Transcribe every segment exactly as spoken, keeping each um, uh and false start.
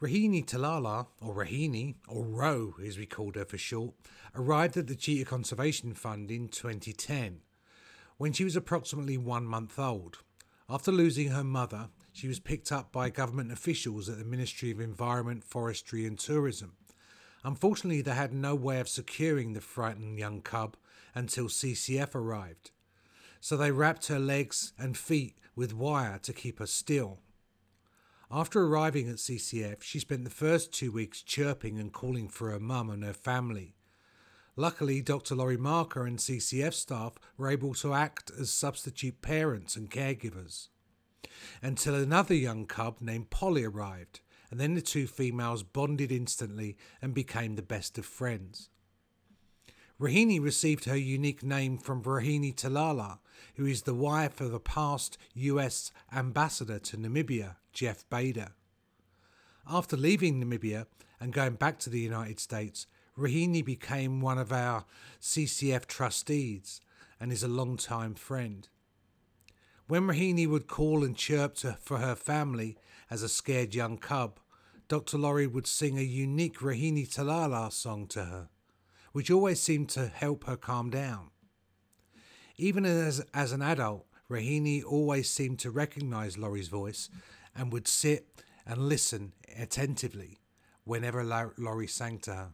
Rahini Talala, or Rahini, or Ro as we called her for short, arrived at the Cheetah Conservation Fund in twenty ten, when she was approximately one month old. After losing her mother, she was picked up by government officials at the Ministry of Environment, Forestry and Tourism. Unfortunately, they had no way of securing the frightened young cub until C C F arrived, so they wrapped her legs and feet with wire to keep her still. After arriving at C C F, she spent the first two weeks chirping and calling for her mum and her family. Luckily, Doctor Laurie Marker and C C F staff were able to act as substitute parents and caregivers, until another young cub named Polly arrived, and then the two females bonded instantly and became the best of friends. Rahini received her unique name from Rahini Talala, who is the wife of the past U S ambassador to Namibia, Jeff Bader. After leaving Namibia and going back to the United States, Rahini became one of our C C F trustees and is a long-time friend. When Rahini would call and chirp to, for her family as a scared young cub, Doctor Laurie would sing a unique Rahini Talala song to her, which always seemed to help her calm down. Even as, as an adult, Rahini always seemed to recognise Laurie's voice and would sit and listen attentively whenever Laurie sang to her.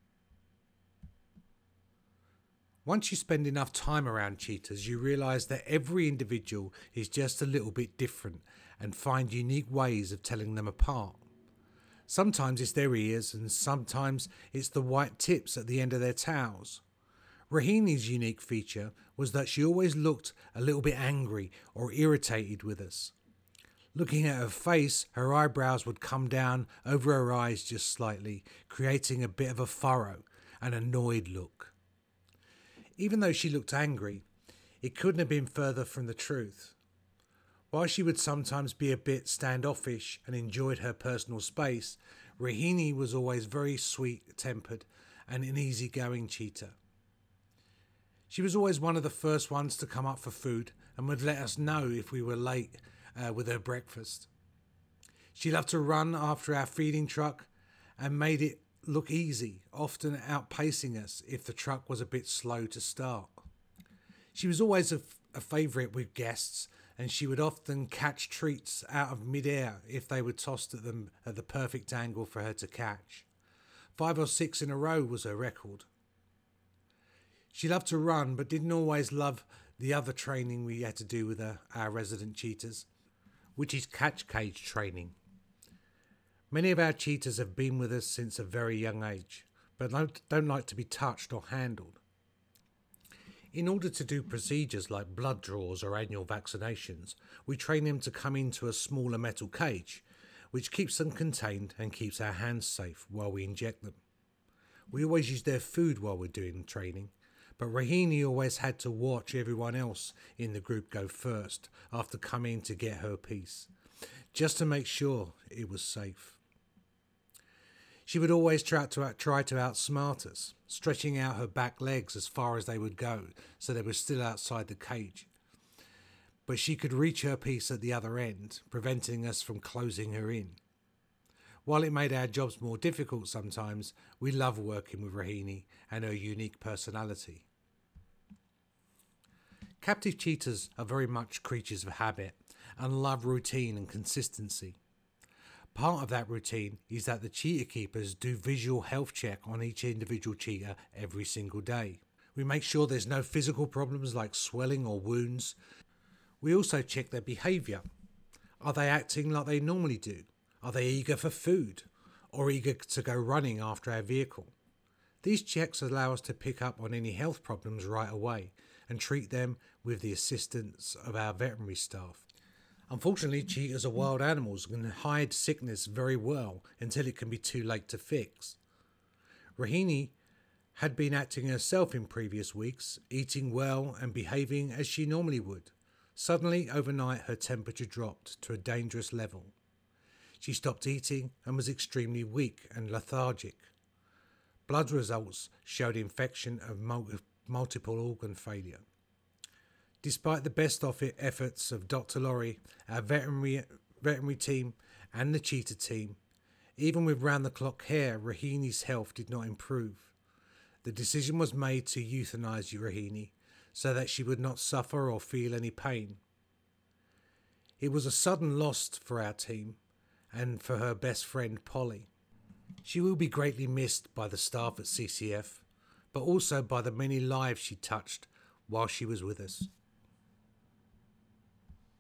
Once you spend enough time around cheetahs, you realise that every individual is just a little bit different and find unique ways of telling them apart. Sometimes it's their ears and sometimes it's the white tips at the end of their tails. Rahini's unique feature was that she always looked a little bit angry or irritated with us. Looking at her face, her eyebrows would come down over her eyes just slightly, creating a bit of a furrow, an annoyed look. Even though she looked angry, it couldn't have been further from the truth. While she would sometimes be a bit standoffish and enjoyed her personal space, Rahini was always very sweet-tempered and an easy-going cheetah. She was always one of the first ones to come up for food and would let us know if we were late uh, with her breakfast. She loved to run after our feeding truck and made it look easy, often outpacing us if the truck was a bit slow to start. She was always a, a favourite with guests, and she would often catch treats out of mid-air if they were tossed at them at the perfect angle for her to catch. Five or six in a row was her record. She loved to run, but didn't always love the other training we had to do with her, our resident cheetahs, which is catch cage training. Many of our cheetahs have been with us since a very young age, but don't, don't like to be touched or handled. In order to do procedures like blood draws or annual vaccinations, we train them to come into a smaller metal cage, which keeps them contained and keeps our hands safe while we inject them. We always use their food while we're doing training, but Rahini always had to watch everyone else in the group go first after coming to get her piece, just to make sure it was safe. She would always try to, try to outsmart us, stretching out her back legs as far as they would go so they were still outside the cage. But she could reach her piece at the other end, preventing us from closing her in. While it made our jobs more difficult sometimes, we love working with Rahini and her unique personality. Captive cheetahs are very much creatures of habit and love routine and consistency. Part of that routine is that the cheetah keepers do visual health check on each individual cheetah every single day. We make sure there's no physical problems like swelling or wounds. We also check their behaviour. Are they acting like they normally do? Are they eager for food or eager to go running after our vehicle? These checks allow us to pick up on any health problems right away and treat them with the assistance of our veterinary staff. Unfortunately, cheetahs are wild animals and can hide sickness very well until it can be too late to fix. Rahini had been acting herself in previous weeks, eating well and behaving as she normally would. Suddenly, overnight, her temperature dropped to a dangerous level. She stopped eating and was extremely weak and lethargic. Blood results showed infection of mul- multiple organ failure. Despite the best of it efforts of Doctor Laurie, our veterinary, veterinary team and the cheetah team, Even with round-the-clock care, Rahini's health did not improve. The decision was made to euthanize Rahini so that she would not suffer or feel any pain. It was a sudden loss for our team and for her best friend Polly. She will be greatly missed by the staff at C C F, but also by the many lives she touched while she was with us.